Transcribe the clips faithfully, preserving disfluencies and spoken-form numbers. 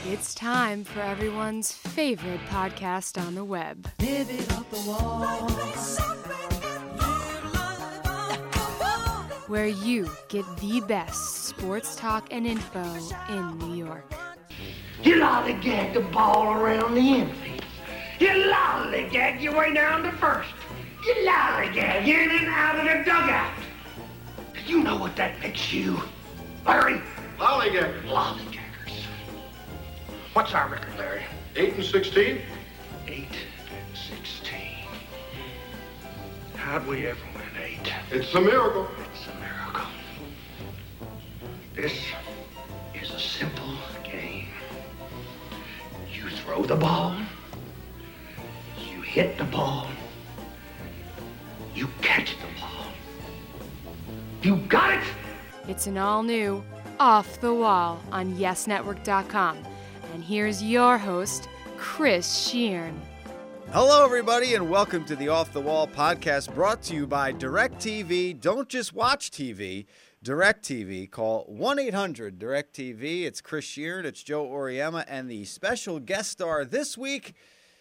It's time for everyone's favorite podcast on the web. Live it off the wall. Where you get the best sports talk and info in New York. You lollygag the ball around the infield. You lollygag your way down to first. You lollygag in and out of the dugout. You know what that makes you, Larry? Lollygag. Lollygaggers. What's our record, Larry? Eight and sixteen. Eight, sixteen. How'd we ever win eight? It's a miracle. It's a miracle. This is a simple game. You throw the ball, you hit the ball, you catch the ball. You got it? It's an all-new Off the Wall on yes network dot com. And here's your host, Chris Sheehan. Hello, everybody, and welcome to the Off the Wall podcast brought to you by DirecTV. Don't just watch T V, DirecTV. Call one eight hundred direct T V. It's Chris Sheehan, it's Joe Oriema, and the special guest star this week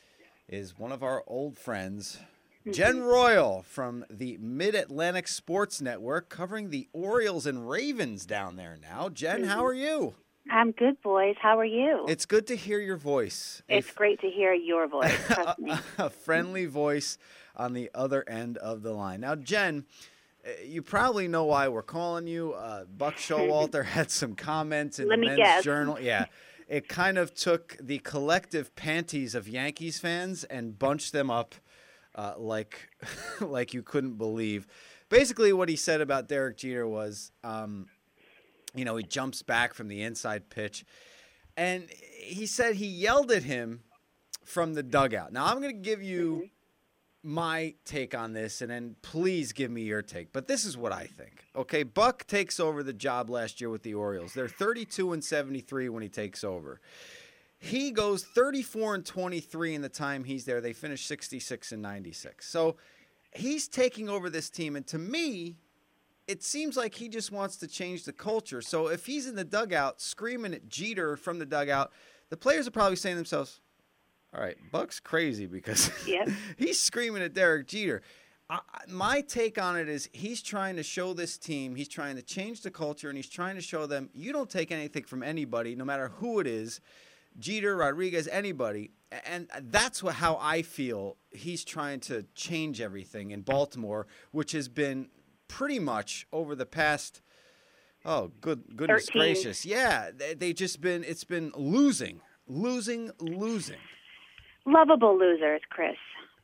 is one of our old friends, Jen Royal from the Mid-Atlantic Sports Network, covering the Orioles and Ravens down there now. Jen, how are you? I'm good, boys. How are you? It's good to hear your voice. It's A, great to hear your voice. Trust me. A friendly voice on the other end of the line. Now, Jen, you probably know why we're calling you. Uh, Buck Showalter had some comments in Let the me Men's guess. Journal. Yeah. It kind of took the collective panties of Yankees fans and bunched them up uh, like like you couldn't believe. Basically, what he said about Derek Jeter was, um, you know, he jumps back from the inside pitch. And he said he yelled at him from the dugout. Now, I'm going to give you my take on this, and then please give me your take. But this is what I think. Okay, Buck takes over the job last year with the Orioles. They're thirty-two and seventy-three when he takes over. He goes thirty-four and twenty-three in the time he's there. They finish sixty-six and ninety-six. So he's taking over this team, and to me, it seems like he just wants to change the culture. So if he's in the dugout screaming at Jeter from the dugout, the players are probably saying to themselves, all right, Buck's crazy because Yep. he's screaming at Derek Jeter. I, my take on it is he's trying to show this team, he's trying to change the culture, and he's trying to show them you don't take anything from anybody, no matter who it is, Jeter, Rodriguez, anybody. And that's what, how I feel he's trying to change everything in Baltimore, which has been pretty much over the past, oh, good goodness thirteen gracious. Yeah, they, they just been, it's been losing, losing, losing. Lovable losers, Chris.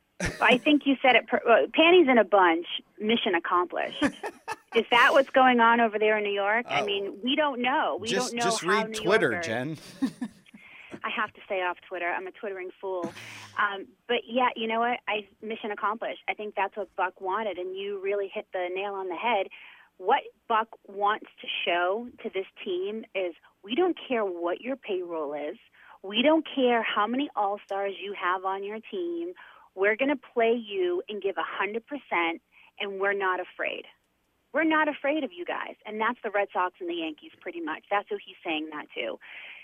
I think you said it. Per- well, panties in a bunch, mission accomplished. Is that what's going on over there in New York? I Oh. mean, we don't know. We just don't know just how read New Twitter, Yorkers- Jen. I have to stay off Twitter. I'm a twittering fool. Um, but, yeah, you know what? I mission accomplished. I think that's what Buck wanted, and you really hit the nail on the head. What Buck wants to show to this team is we don't care what your payroll is. We don't care how many all-stars you have on your team. We're going to play you and give one hundred percent, and we're not afraid. We're not afraid of you guys, and that's the Red Sox and the Yankees pretty much. That's who he's saying that to.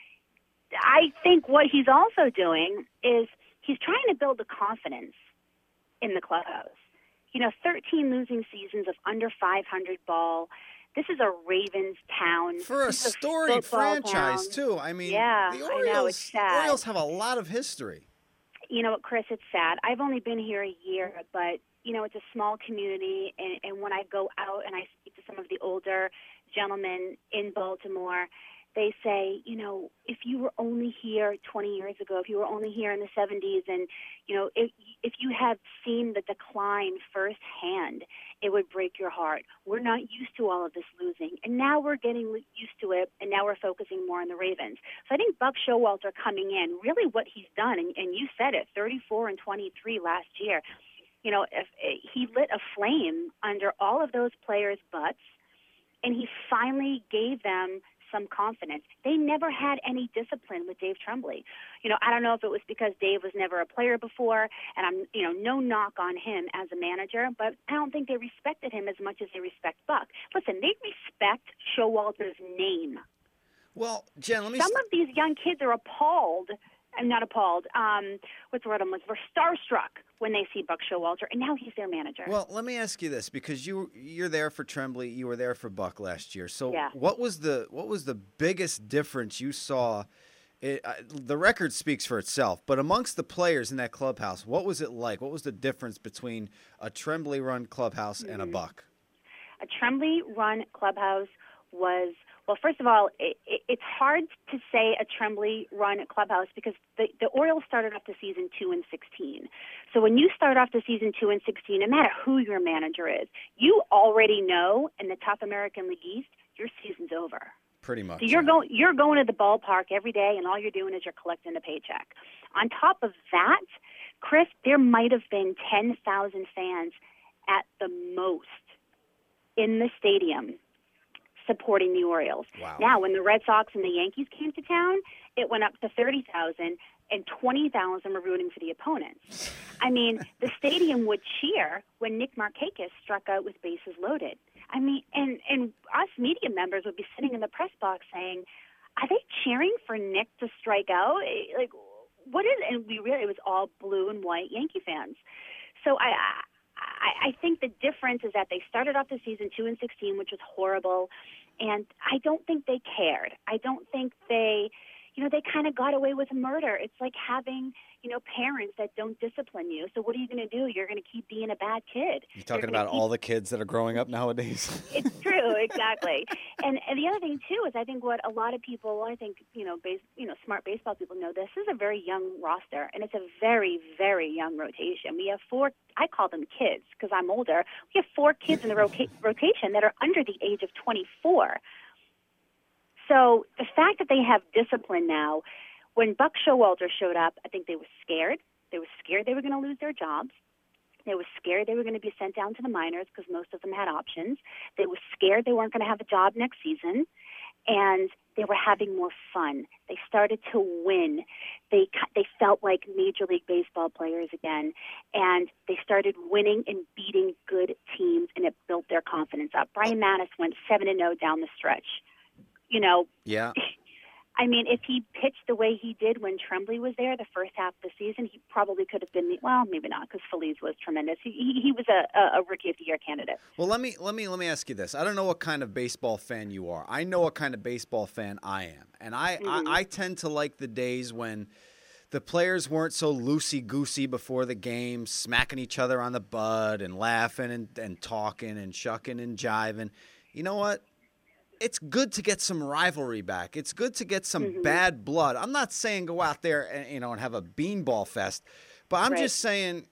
I think what he's also doing is he's trying to build the confidence in the clubhouse. You know, thirteen losing seasons of under five hundred ball. This is a Ravens town. For a This is storied football franchise, town. too. I mean, Yeah, the I know, Orioles, it's sad. Orioles have a lot of history. You know what, Chris, it's sad. I've only been here a year, but, you know, it's a small community, and, and when I go out and I speak to some of the older gentlemen in Baltimore, they say, you know, if you were only here twenty years ago, if you were only here in the seventies, and, you know, if, if you had seen the decline firsthand, it would break your heart. We're not used to all of this losing, and now we're getting used to it, and now we're focusing more on the Ravens. So I think Buck Showalter coming in, really what he's done, and, and you said it, thirty-four and twenty-three last year, you know, if, he lit a flame under all of those players' butts, and he finally gave them some confidence. They never had any discipline with Dave Tremblay. You know, I don't know if it was because Dave was never a player before, and I'm, you know, no knock on him as a manager, but I don't think they respected him as much as they respect Buck. Listen, they respect Showalter's name. Well, Jen, let me. Some st- of these young kids are appalled. I'm not appalled. Um, what's the word I'm looking for? Starstruck when they see Buck Showalter, and now he's their manager. Well, let me ask you this, because you you're there for Tremblay, you were there for Buck last year. So, Yeah. what was the what was the biggest difference you saw? It, uh, the record speaks for itself, but amongst the players in that clubhouse, what was it like? What was the difference between a Tremblay-run clubhouse and a Buck? A Tremblay-run clubhouse was, well, first of all, it, it, it's hard to say a Tremblay-run clubhouse because the, the Orioles started off the season two and sixteen. So when you start off the season two and sixteen, no matter who your manager is, you already know in the top American League East, your season's over. Pretty much. So you're yeah. going you're going to the ballpark every day, and all you're doing is you're collecting a paycheck. On top of that, Chris, there might have been ten thousand fans at the most in the stadium supporting the Orioles. Wow. Now, when the Red Sox and the Yankees came to town, it went up to thirty thousand, and twenty thousand were rooting for the opponents. I mean, the stadium would cheer when Nick Markakis struck out with bases loaded. I mean, and, and us media members would be sitting in the press box saying, are they cheering for Nick to strike out? Like, what is it? And we really, it was all blue and white Yankee fans. So I, I, I think the difference is that they started off the season two and sixteen, which was horrible. And I don't think they cared. I don't think they, you know, they kind of got away with murder. It's like having, you know, parents that don't discipline you. So what are you going to do? You're going to keep being a bad kid. You're talking You're about keep... all the kids that are growing up nowadays. It's true, exactly. And and the other thing too is I think what a lot of people, I think, you know, base, you know, smart baseball people know, this is a very young roster, and it's a very, very young rotation. We have four, I call them kids because I'm older. We have four kids in the rota- rotation that are under the age of twenty-four. So the fact that they have discipline now, when Buck Showalter showed up, I think they were scared. They were scared they were going to lose their jobs. They were scared they were going to be sent down to the minors because most of them had options. They were scared they weren't going to have a job next season. And they were having more fun. They started to win. They they felt like Major League Baseball players again. And they started winning and beating good teams, and it built their confidence up. Brian Mattis went seven and oh down the stretch. You know, Yeah. I mean, if he pitched the way he did when Tremblay was there the first half of the season, he probably could have been, the, well, maybe not, because Feliz was tremendous. He, he, he was a, a Rookie of the Year candidate. Well, let me let me let me ask you this. I don't know what kind of baseball fan you are. I know what kind of baseball fan I am, and I Mm-hmm. I, I tend to like the days when the players weren't so loosey-goosey before the game, smacking each other on the butt and laughing and, and talking and shucking and jiving. You know what? It's good to get some rivalry back. It's good to get some Mm-hmm. bad blood. I'm not saying go out there and, you know, and have a beanball fest, but I'm Right. just saying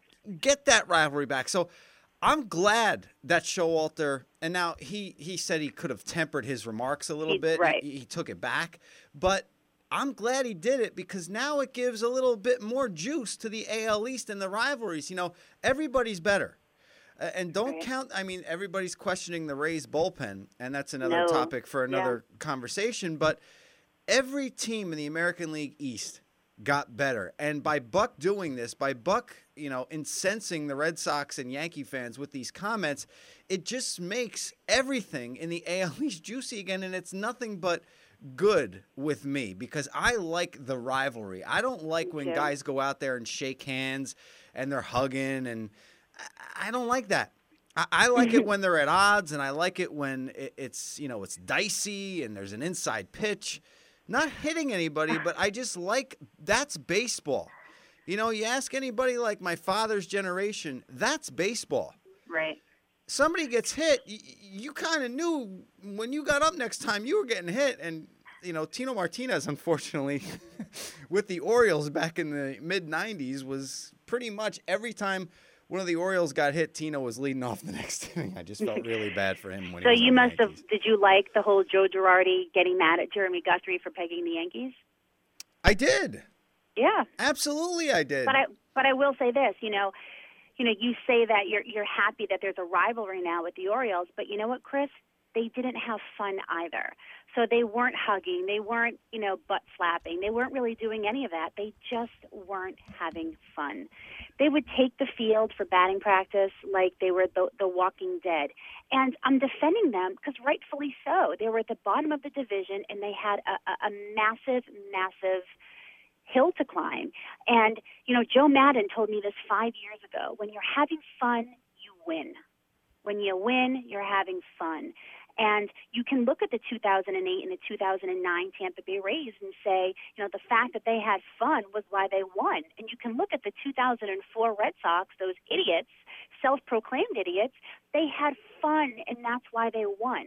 get that rivalry back. So I'm glad that Showalter, and now he, he said he could have tempered his remarks a little He- bit. right. He, he took it back, but I'm glad he did it because now it gives a little bit more juice to the A L East and the rivalries. You know, everybody's better. Uh, and don't Right. count, I mean, everybody's questioning the Rays bullpen, and that's another No. topic for another conversation. But every team in the American League East got better. And by Buck doing this, by Buck, you know, incensing the Red Sox and Yankee fans with these comments, it just makes everything in the A L East juicy again, and it's nothing but good with me because I like the rivalry. I don't like when too. guys go out there and shake hands and they're hugging, and I, I don't like that. I, I like it when they're at odds, and I like it when it, it's, you know, it's dicey and there's an inside pitch. Not hitting anybody, but I just like that's baseball. You know, you ask anybody like my father's generation, that's baseball. Right. Somebody gets hit, you, you kind of knew when you got up next time you were getting hit. And, you know, Tino Martinez, unfortunately, with the Orioles back in the mid nineties, was pretty much every time one of the Orioles got hit, Tino was leading off the next inning. I just felt really bad for him when So he was you on the must have, Yankees. did you like the whole Joe Girardi getting mad at Jeremy Guthrie for pegging the Yankees? I did. Yeah. Absolutely I did. But I but I will say this, you know, you know, you say that you're you're happy that there's a rivalry now with the Orioles, but you know what, Chris? they didn't have fun either. So they weren't hugging, they weren't, you know, butt slapping, they weren't really doing any of that. They just weren't having fun. They would take the field for batting practice like they were the, the Walking Dead. And I'm defending them because rightfully so. They were at the bottom of the division, and they had a, a, a massive, massive hill to climb. And, you know, Joe Madden told me this five years ago. When you're having fun, you win. When you win, you're having fun. And you can look at the two thousand eight and the two thousand nine Tampa Bay Rays and say, you know, the fact that they had fun was why they won. And you can look at the two thousand four Red Sox, those idiots, self-proclaimed idiots, they had fun, and that's why they won.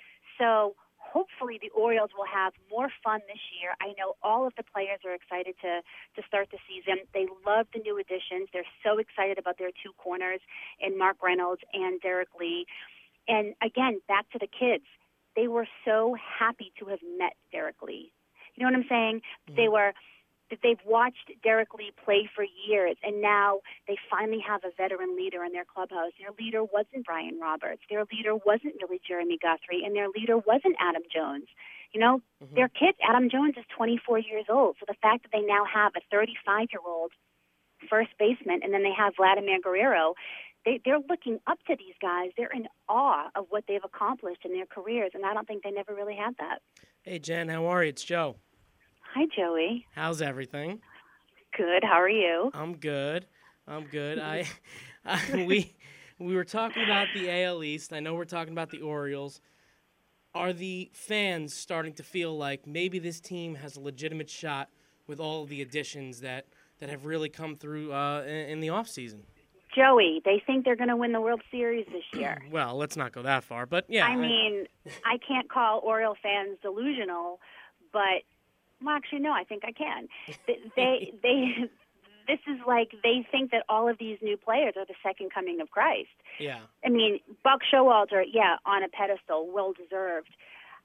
So hopefully the Orioles will have more fun this year. I know all of the players are excited to, to start the season. They love the new additions. They're so excited about their two corners in Mark Reynolds and Derek Lee. And again, back to the kids, they were so happy to have met Derek Lee. You know what I'm saying? Mm-hmm. They were, they've watched Derek Lee play for years, and now they finally have a veteran leader in their clubhouse. Their leader wasn't Brian Roberts. Their leader wasn't really Jeremy Guthrie, and their leader wasn't Adam Jones. You know, mm-hmm. Their kids, Adam Jones is twenty-four years old, so the fact that they now have a thirty-five-year-old first baseman, and then they have Vladimir Guerrero, They, they're looking up to these guys. They're in awe of what they've accomplished in their careers, and I don't think they never really had that. Hey, Jen, how are you? It's Joe. Hi, Joey. How's everything? Good. How are you? I'm good. I'm good. I, I we we were talking about the A L East. I know we're talking about the Orioles. Are the fans starting to feel like maybe this team has a legitimate shot with all of the additions that, that have really come through uh, in, in the offseason? Joey, they think they're going to win the World Series this year. Well, let's not go that far, but yeah. I mean, I, I can't call Oriole fans delusional, but, well, actually, no, I think I can. They, they, they, this is like they think that all of these new players are the second coming of Christ. Yeah. I mean, Buck Showalter, yeah, on a pedestal, well-deserved.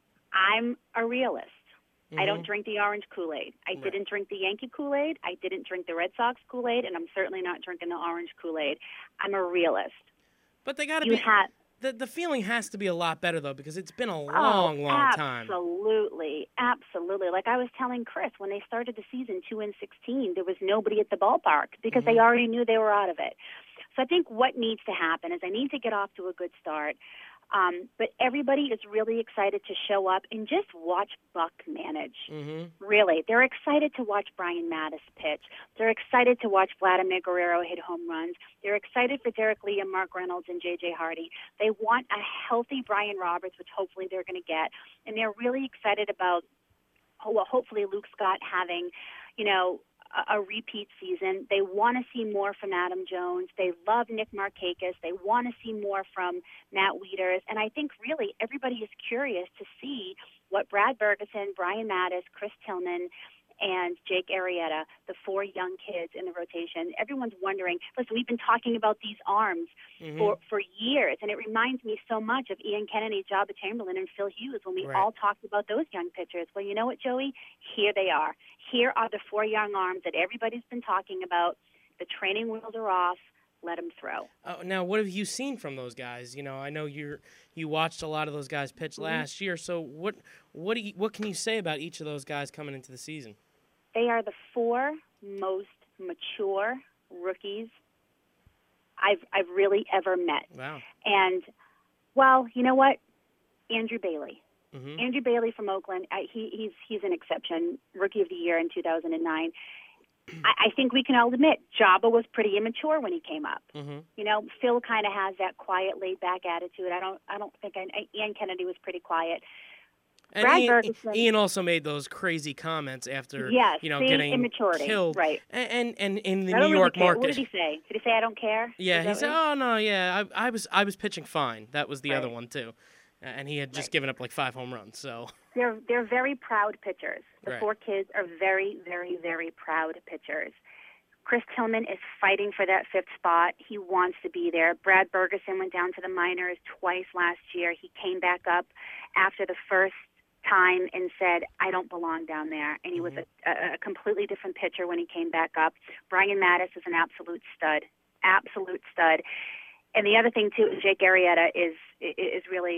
I'm a realist. Mm-hmm. I don't drink the orange Kool-Aid. I right. didn't drink the Yankee Kool-Aid. I didn't drink the Red Sox Kool-Aid, and I'm certainly not drinking the orange Kool-Aid. I'm a realist. But they got to you be have, the the feeling has to be a lot better though, because it's been a long, oh, long time. Absolutely, absolutely. Like I was telling Chris, when they started the season two and sixteen, there was nobody at the ballpark because mm-hmm. they already knew they were out of it. So I think what needs to happen is I need to get off to a good start. Um, but everybody is really excited to show up and just watch Buck manage. Mm-hmm. Really. They're excited to watch Brian Mattis pitch. They're excited to watch Vladimir Guerrero hit home runs. They're excited for Derek Lee and Mark Reynolds and J J Hardy. They want a healthy Brian Roberts, which hopefully they're going to get. And they're really excited about, oh, well, hopefully Luke Scott having, you know, a repeat season. They want to see more from Adam Jones. They love Nick Markakis. They want to see more from Matt Wieters. And I think really everybody is curious to see what Brad Bergeson, Brian Mattis, Chris Tillman, and Jake Arrieta, the four young kids in the rotation. Everyone's wondering, listen, we've been talking about these arms mm-hmm. for, for years, and it reminds me so much of Ian Kennedy, Jabba Chamberlain, and Phil Hughes when we right. all talked about those young pitchers. Well, you know what, Joey? Here they are. Here are the four young arms that everybody's been talking about. The training wheels are off. Let them throw. Uh, now, what have you seen from those guys? You know, I know you you watched a lot of those guys pitch mm-hmm. last year. So what what do you, what can you say about each of those guys coming into the season? They are the four most mature rookies I've I've really ever met. Wow. And, well, you know what? Andrew Bailey. Mm-hmm. Andrew Bailey from Oakland, I, he, he's he's an exception. Rookie of the year in two thousand nine. I, I think we can all admit Jabba was pretty immature when he came up. Mm-hmm. You know, Phil kind of has that quiet, laid-back attitude. I don't I don't think I, Ian Kennedy was pretty quiet. And Brad Ian, Bergeson, Ian also made those crazy comments after yes, you know see, getting immaturity, killed, right? And and, and in the I New don't York really market, what did he say? Did he say I don't care? Yeah, he Is said, that what "Oh no, yeah, I, I was I was pitching fine." That was the Right. other one too, and he had just Right. given up like five home runs. So They're they're very proud pitchers. The Right. four kids are very, very, very proud pitchers. Chris Tillman is fighting for that fifth spot. He wants to be there. Brad Bergeson went down to the minors twice last year. He came back up after the first time and said, I don't belong down there. And he mm-hmm. was a, a completely different pitcher when he came back up. Brian Mattis is an absolute stud, absolute stud. And the other thing, too, is Jake Arrieta is is really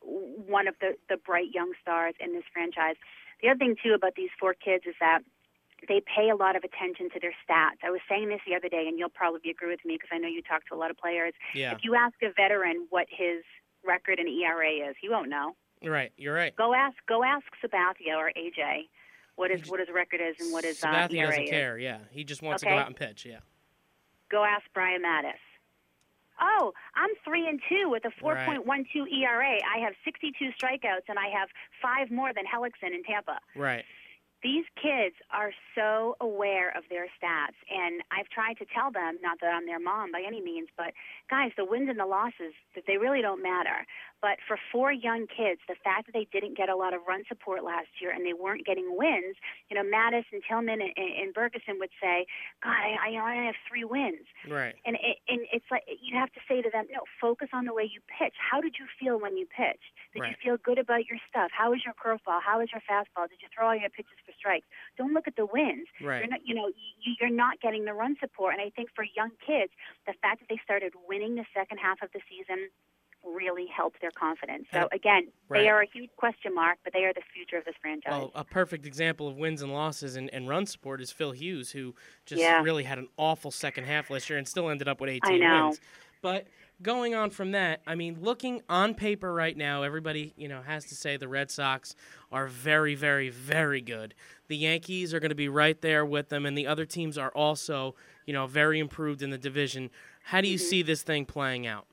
one of the, the bright young stars in this franchise. The other thing, too, about these four kids is that they pay a lot of attention to their stats. I was saying this the other day, and you'll probably agree with me because I know you talk to a lot of players. Yeah. If you ask a veteran what his record in E R A is, he won't know. Right, you're right. Go ask Go ask Sabathia or A J what his, what his record is and what his uh, Sabathia E R A doesn't is. care, yeah. He just wants Okay. to go out and pitch, yeah. Go ask Brian Mattis. Oh, I'm three and two with a four point one two E R A. I have sixty-two strikeouts, and I have five more than Hellickson in Tampa. Right. These kids are so aware of their stats, and I've tried to tell them, not that I'm their mom by any means, but guys, the wins and the losses, that they really don't matter. But for four young kids, the fact that they didn't get a lot of run support last year and they weren't getting wins, you know, Mattis and Tillman and, and Bergeson would say, God, I, I, you know, I only have three wins. Right. And, it, and it's like you have to say to them, no, focus on the way you pitch. How did you feel when you pitched? Did Right. you feel good about your stuff? How was your curveball? How was your fastball? Did you throw all your pitches for strikes? Don't look at the wins. Right. You're not, you know, you, you're not getting the run support. And I think for young kids, the fact that they started winning the second half of the season really helped their confidence. So, Uh, again, right. they are a huge question mark, but they are the future of this franchise. Well, a perfect example of wins and losses and, and run support is Phil Hughes, who just Yeah. really had an awful second half last year and still ended up with eighteen I know. wins. But going on from that, I mean, looking on paper right now, everybody, you know, has to say the Red Sox are very, very, very good. The Yankees are going to be right there with them, and the other teams are also, you know, very improved in the division. How do you Mm-hmm. see this thing playing out?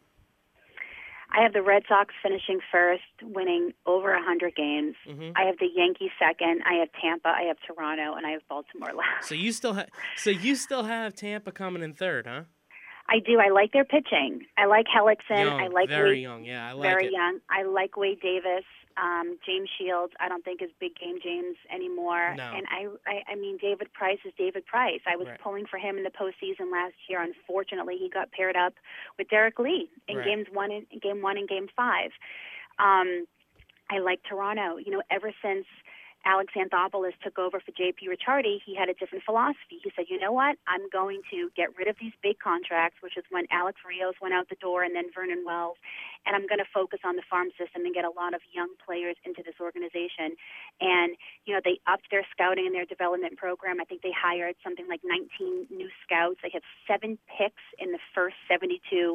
I have the Red Sox finishing first, winning over one hundred games. Mm-hmm. I have the Yankees second. I have Tampa. I have Toronto, and I have Baltimore last. So you still have, so you still have Tampa coming in third, huh? I do. I like their pitching. I like Hellickson. Young, I like very Wade, young. Yeah, I like very it. young. I like Wade Davis. Um, James Shields, I don't think is big game James anymore. No. And I, I, I mean, David Price is David Price. I was Right. pulling for him in the postseason last year. Unfortunately, he got paired up with Derek Lee in Right. games one and game one and game five. Um, I like Toronto. You know, ever since Alex Anthopoulos took over for J P Ricciardi, he had a different philosophy. He said, you know what, I'm going to get rid of these big contracts, which is when Alex Rios went out the door and then Vernon Wells, and I'm going to focus on the farm system and get a lot of young players into this organization. And, you know, they upped their scouting and their development program. I think they hired something like nineteen new scouts. They have seven picks in the first seventy-two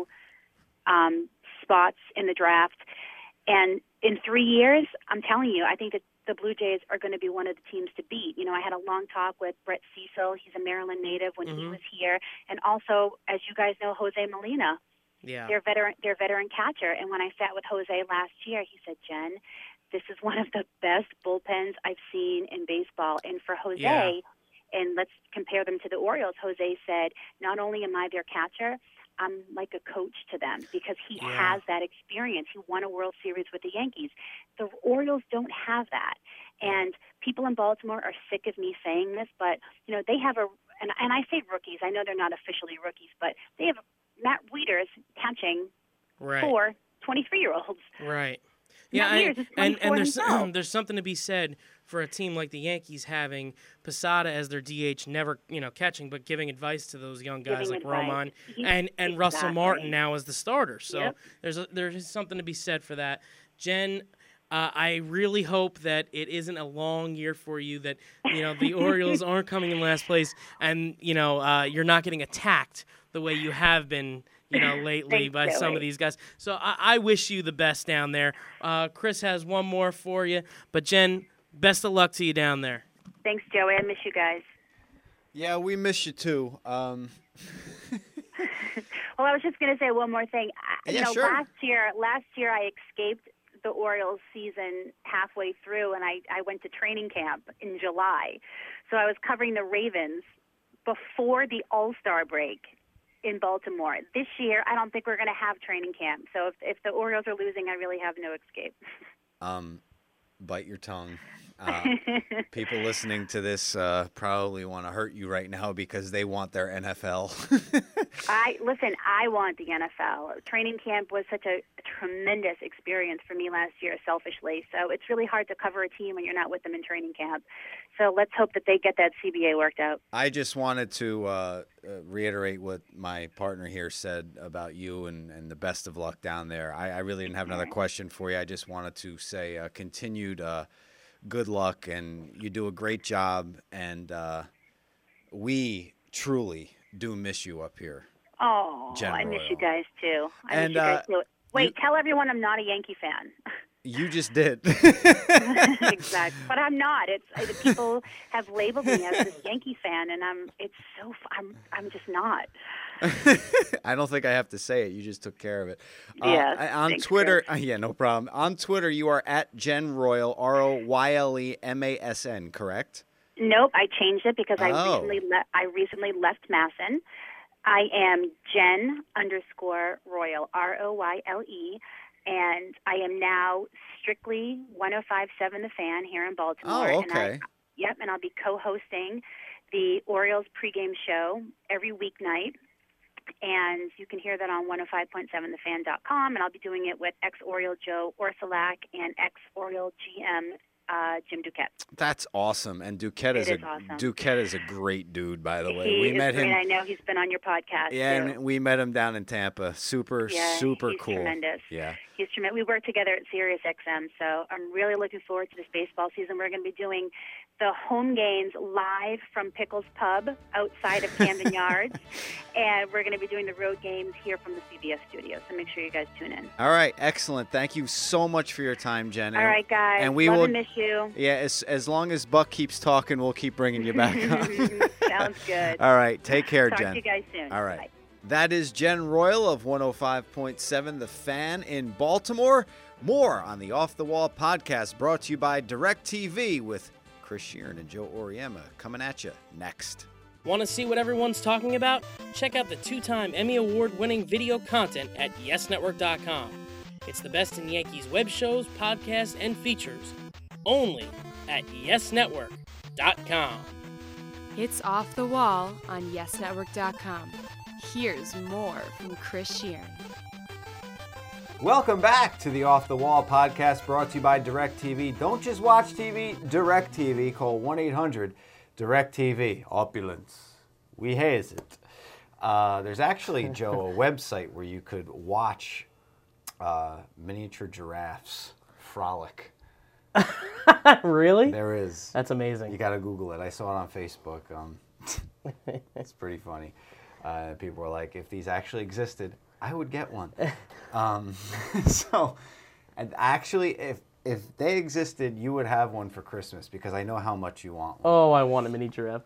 um, spots in the draft. And in three years, I'm telling you, I think that the Blue Jays are going to be one of the teams to beat. You know, I had a long talk with Brett Cecil. He's a Maryland native when he Mhm. was here. And also, as you guys know, Jose Molina, Yeah. their veteran, their veteran catcher. And when I sat with Jose last year, he said, Jen, this is one of the best bullpens I've seen in baseball. And for Jose, Yeah. and let's compare them to the Orioles, Jose said, not only am I their catcher, I'm like a coach to them because he Yeah. has that experience. He won a World Series with the Yankees. The Orioles don't have that. And people in Baltimore are sick of me saying this, but, you know, they have a, and, and I say rookies, I know they're not officially rookies, but they have Matt Wieters catching Right. four twenty-three-year-olds. Right. Matt Yeah, I- Wieters is and twenty-four and there's himself. there's something to be said for a team like the Yankees having Posada as their D H, never you know catching, but giving advice to those young guys Giving like advice. Roman He's- and and Russell exactly. Martin now as the starter. So Yep. there's a, there's something to be said for that. Jen, uh, I really hope that it isn't a long year for you. That you know the Orioles aren't coming in last place, and you know uh, you're not getting attacked the way you have been. You know, lately Thanks, by some Joey. of these guys. So I, I wish you the best down there. Uh, Chris has one more for you, but Jen, best of luck to you down there. Thanks, Joey. I miss you guys. Yeah, we miss you too. Um, Well, I was just going to say one more thing. I- Yeah, you know, sure. last year, last year I escaped the Orioles season halfway through, and I, I went to training camp in July. So I was covering the Ravens before the All-Star break in Baltimore. This year, I don't think we're going to have training camp. So if, if the Orioles are losing, I really have no escape. um, bite your tongue. Uh, people listening to this uh, probably want to hurt you right now because they want their N F L. I listen. I want the N F L. Training camp was such a tremendous experience for me last year, selfishly. So it's really hard to cover a team when you're not with them in training camp. So let's hope that they get that C B A worked out. I just wanted to uh, uh, reiterate what my partner here said about you and, and the best of luck down there. I, I really didn't have another question for you. I just wanted to say uh, continued uh, good luck, and you do a great job. And uh, we truly do miss you up here. Oh, Jen I miss Royal. you guys too. I And, miss you guys uh, too. Wait, you- tell everyone I'm not a Yankee fan. You just did. Exactly, but I'm not. It's uh, the people have labeled me as this Yankee fan, and I'm. It's so. I'm. I'm just not. I don't think I have to say it. You just took care of it. Uh, Yes, I- on thanks, Twitter, Chris. uh, yeah, no problem. On Twitter, you are at Jen Royal, R O Y L E M A S N, correct? Nope, I changed it because I Oh. recently le- I recently left Masson. I am Jen underscore Royal, R O Y L E, and I am now strictly one oh five point seven The Fan here in Baltimore. Oh, And I, okay. yep, and I'll be co-hosting the Orioles pregame show every weeknight. And you can hear that on one oh five point seven the fan dot com, and I'll be doing it with ex-Oriole Joe Orsolak and ex-Oriole G M uh, Jim Duquette. That's awesome. And Duquette is It a is awesome. Duquette is a great dude, by the way. He we is met great. him. I know he's been on your podcast. Yeah, too. and we met him down in Tampa. Super, Yeah, super he's cool. tremendous. Yeah. He's tremendous. We work together at Sirius X M, so I'm really looking forward to this baseball season. We're going to be doing the home games live from Pickles Pub outside of Camden Yards, and we're going to be doing the road games here from the C B S studio. So make sure you guys tune in. All right, excellent. Thank you so much for your time, Jen. All right, guys. And we Love will. and miss you. Yeah, as as long as Buck keeps talking, we'll keep bringing you back on. Sounds good. All right, take care, Talk Jen. to you guys soon. All right. Bye. That is Jen Royal of one oh five point seven The Fan in Baltimore. More on the Off the Wall podcast brought to you by DirecTV with Chris Sheeran and Joe Oriema coming at you next. Want to see what everyone's talking about? Check out the two-time Emmy Award-winning video content at yes network dot com. It's the best in Yankees web shows, podcasts, and features. Only at yes network dot com. It's Off the Wall on yes network dot com. Here's more from Chris Sheeran. Welcome back to the Off the Wall podcast brought to you by DirecTV. Don't just watch T V, DirecTV. Call one eight hundred DirecTV. Opulence. We has it. Uh, there's actually, Joe, a website where you could watch uh, miniature giraffes frolic. Really? There is. That's amazing. You got to Google it. I saw it on Facebook. Um, it's pretty funny. Uh, people were like, if these actually existed, I would get one. um, so, and actually, if if they existed, you would have one for Christmas because I know how much you want one. Oh, I want a mini giraffe.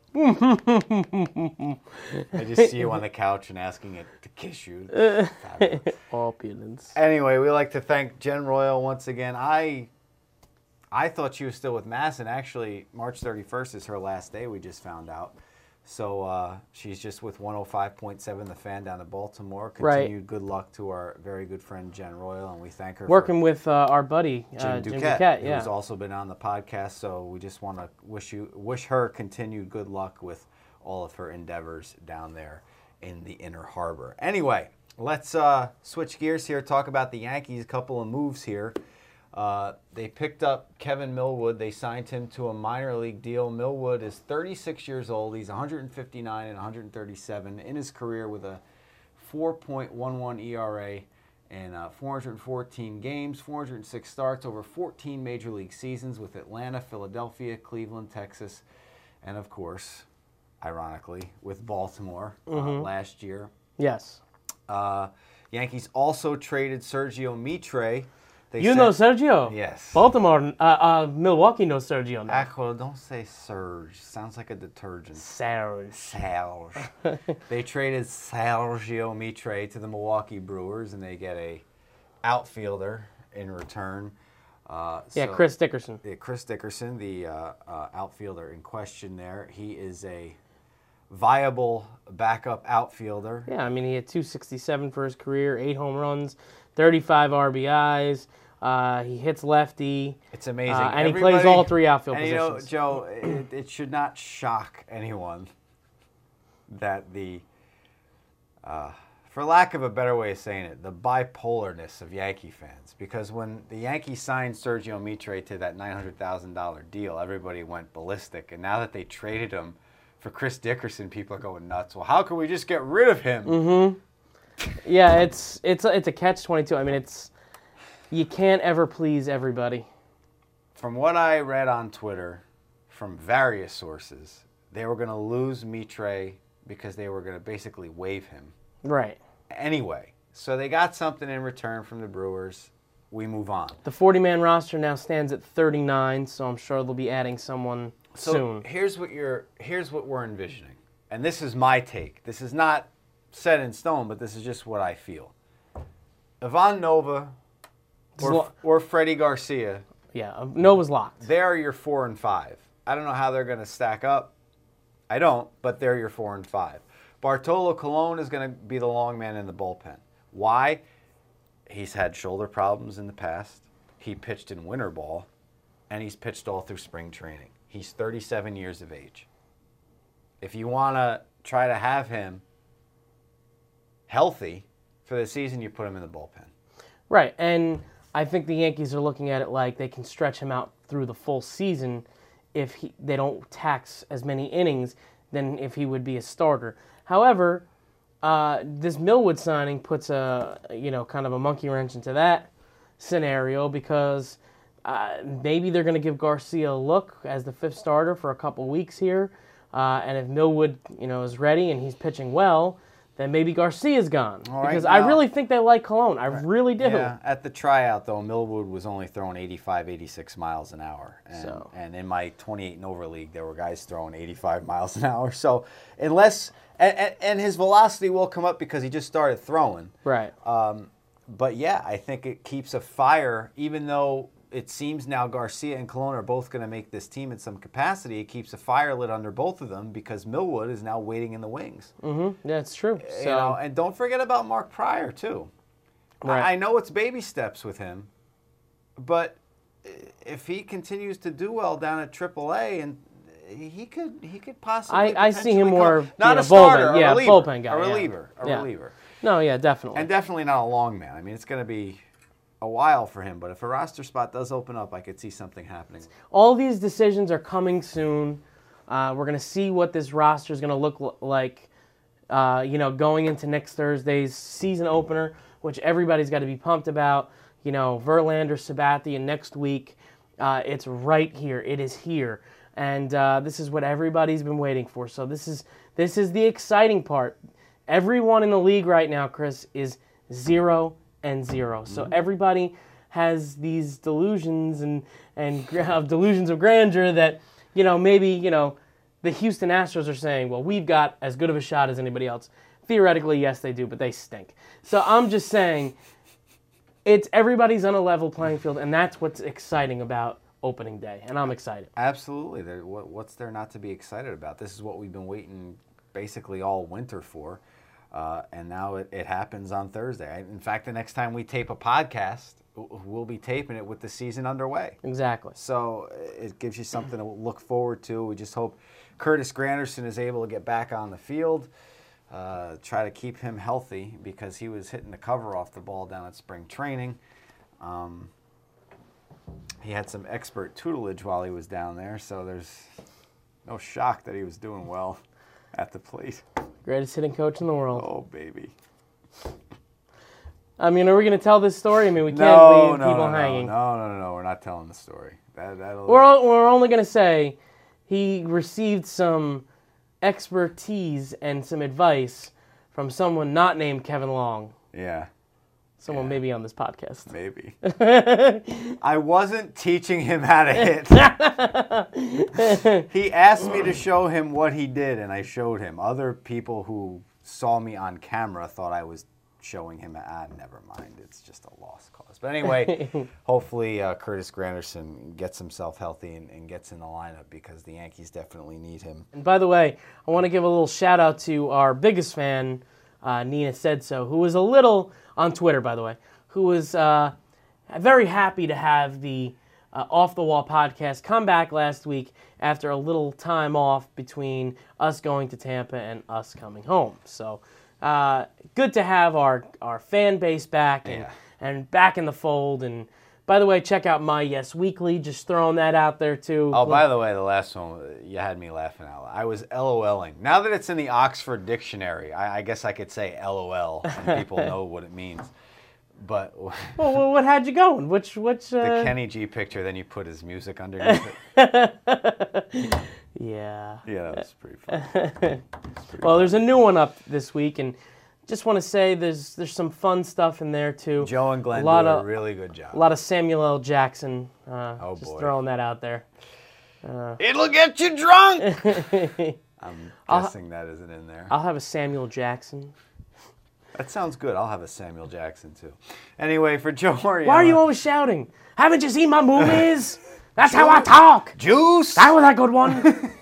I just see you on the couch and asking it to kiss you. Fabulous. Opulence. Anyway, we like to thank Jen Royal once again. I I thought she was still with Masson. Actually, March thirty-first is her last day, we just found out. So uh, she's just with one oh five point seven The Fan down in Baltimore. Right. Continued good luck to our very good friend Jen Royal, and we thank her Working for with uh, our buddy, Jim uh, Duquette, Jim Duquette. Yeah. who's also been on the podcast. So we just want to wish you wish her continued good luck with all of her endeavors down there in the Inner Harbor. Anyway, let's uh, switch gears here, talk about the Yankees. A couple of moves here. Uh, they picked up Kevin Millwood. They signed him to a minor league deal. Millwood is thirty-six years old. He's one fifty-nine and one thirty-seven in his career with a four point one one E R A and uh, four hundred fourteen games, four hundred six starts over fourteen major league seasons with Atlanta, Philadelphia, Cleveland, Texas, and of course, ironically, with Baltimore uh, Mhm. last year. Yes. Uh, Yankees also traded Sergio Mitre. They You sent- know Sergio. Yes. Baltimore, uh, uh, Milwaukee knows Sergio now. Aqua, don't say Serge. Sounds like a detergent. Serge. Serge. They traded Sergio Mitre to the Milwaukee Brewers, and they get a outfielder in return. Uh, Yeah, so- Chris Dickerson. Yeah, Chris Dickerson, the uh, uh, outfielder in question there. He is a viable backup outfielder. Yeah, I mean, he had two sixty-seven for his career, eight home runs, thirty-five R B Is. Uh, he hits lefty. It's amazing. Uh, and he Everybody- plays all three outfield and, you know, positions. Joe, it, it should not shock anyone that the uh, for lack of a better way of saying it, the bipolarness of Yankee fans. Because when the Yankees signed Sergio Mitre to that nine hundred thousand dollars deal, everybody went ballistic. And now that they traded him for Chris Dickerson, people are going nuts. Well, how can we just get rid of him? Mm-hmm. Yeah, it's it's a, it's a catch twenty-two. I mean, it's you can't ever please everybody. From what I read on Twitter, from various sources, they were going to lose Mitre because they were going to basically waive him. Right. Anyway, so they got something in return from the Brewers. We move on. The forty-man roster now stands at thirty-nine, so I'm sure they'll be adding someone so soon. here's what you're here's what we're envisioning. And this is my take. This is not set in stone, but this is just what I feel. Ivan Nova or, Lo- or Freddie Garcia, Yeah, Nova's locked. they're your four and five. I don't know how they're going to stack up. I don't, but they're your four and five. Bartolo Colon is going to be the long man in the bullpen. Why? He's had shoulder problems in the past. He pitched in winter ball, and he's pitched all through spring training. He's thirty-seven years of age. If you want to try to have him healthy for the season, you put him in the bullpen. Right, and I think the Yankees are looking at it like they can stretch him out through the full season if he, they don't tax as many innings than if he would be a starter. However, uh, this Millwood signing puts a you know kind of a monkey wrench into that scenario because uh, maybe they're going to give Garcia a look as the fifth starter for a couple weeks here, uh, and if Millwood you know is ready and he's pitching well, then maybe Garcia's gone. All right, because now- I really think they like Colon. I really do. Yeah, at the tryout, though, Millwood was only throwing eighty-five, eighty-six miles an hour. And, So. and in my twenty-eight and over league, there were guys throwing eighty-five miles an hour. So unless and, and, and his velocity will come up because he just started throwing. Right. Um, but, yeah, I think it keeps a fire, even though it seems now Garcia and Colon are both going to make this team in some capacity. It keeps a fire lit under both of them because Millwood is now waiting in the wings. Mm-hmm. Yeah, it's true. So, You know, and don't forget about Mark Pryor, too. Right. I I know it's baby steps with him, but if he continues to do well down at triple A, and he could he could possibly I, I see him potentially more come- not you a know, starter, bullpen, a yeah, reliever, bullpen guy, a yeah. reliever, a Yeah. reliever, No, yeah, definitely. and definitely not a long man. I mean, it's going to be a while for him, but if a roster spot does open up, I could see something happening. All these decisions are coming soon. Uh, we're going to see what this roster is going to look l- like, uh, you know, going into next Thursday's season opener, which everybody's got to be pumped about. You know, Verlander, Sabathia next week. Uh, it's right here. It is here. And uh, this is what everybody's been waiting for. So this is this is the exciting part. Everyone in the league right now, Chris, is zero and zero. So everybody has these delusions and and gra- delusions of grandeur that, you know, maybe, you know, the Houston Astros are saying, well, we've got as good of a shot as anybody else. Theoretically, yes, they do, but they stink. So I'm just saying, it's everybody's on a level playing field, and that's what's exciting about opening day, and I'm excited. Absolutely. There, what, what's there not to be excited about? This is what we've been waiting basically all winter for, uh, and now it, it happens on Thursday. In fact, the next time we tape a podcast, we'll be taping it with the season underway. Exactly. So it gives you something to look forward to. We just hope Curtis Granderson is able to get back on the field, uh, try to keep him healthy because he was hitting the cover off the ball down at spring training. Um, he had some expert tutelage while he was down there, so there's no shock that he was doing well at the plate. Greatest hitting coach in the world. Oh, baby. I mean, are we going to tell this story? I mean, we can't No, leave no, people no, hanging. no, no, no, no, we're not telling the story. That, that'll... We're, o- we're only going to say he received some expertise and some advice from someone not named Kevin Long. Yeah. Someone Yeah. maybe on this podcast. Maybe. I wasn't teaching him how to hit. He asked me to show him what he did, and I showed him. Other people who saw me on camera thought I was showing him. Ah, never mind. It's just a lost cause. But anyway, hopefully uh, Curtis Granderson gets himself healthy and, and gets in the lineup because the Yankees definitely need him. And by the way, I want to give a little shout out to our biggest fan, uh, Nina Said So, who was a little on Twitter, by the way, who was uh, very happy to have the uh, Off the Wall podcast come back last week after a little time off between us going to Tampa and us coming home. So uh, good to have our, our fan base back and, Yeah. and back in the fold. And by the way, check out My Yes Weekly. Just throwing that out there too. Oh, by the way, the last one, you had me laughing out loud. I was LOLing. Now that it's in the Oxford Dictionary, I, I guess I could say LOL, and people know what it means. But well, well, what had you going? Which which? Uh... the Kenny G picture, then you put his music underneath it. Yeah. Yeah, that's pretty fun. That's pretty Well, fun. there's a new one up this week, and just want to say there's there's some fun stuff in there too. Joe and Glenn a lot do of, a really good job. A lot of Samuel L. Jackson. Uh, Oh, just boy. throwing that out there. It'll get you drunk! I'm I'll- guessing that isn't in there. I'll have a Samuel Jackson. That sounds good. I'll have a Samuel Jackson, too. Anyway, for Joe Oriana. Why are you always shouting? Haven't you seen my movies? That's how I talk. Juice! That was a good one.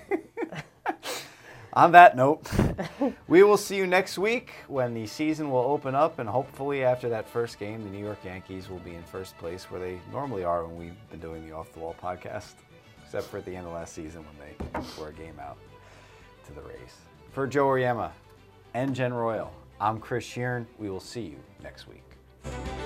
On that note, we will see you next week when the season will open up, and hopefully after that first game, the New York Yankees will be in first place where they normally are when we've been doing the Off the Wall podcast, except for at the end of last season when they were a game out to the Rays. For Joe Oriema and Jen Royal, I'm Chris Sheeran. We will see you next week.